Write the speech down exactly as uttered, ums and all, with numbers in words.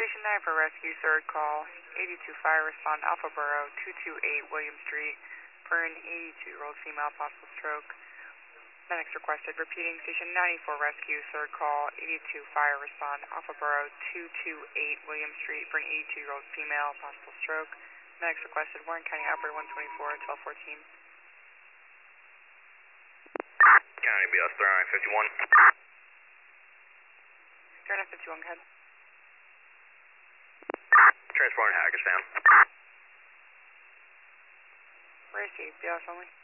Station nine for rescue, third call, eighty-two fire, respond Alpha Borough, two two eight William Street, for an eighty-two-year-old female, possible stroke. Medics requested. Repeating, Station ninety-four rescue, third call, eighty-two fire, respond Alpha Borough, two two eight William Street, for an eighty-two-year-old female, possible stroke. Medics requested. Warren County Operator one twenty-four, twelve fourteen. County B S three nine fifty-one. three nine fifty-one, go ahead. Transporting Hackettstown. Where is he? B L S only?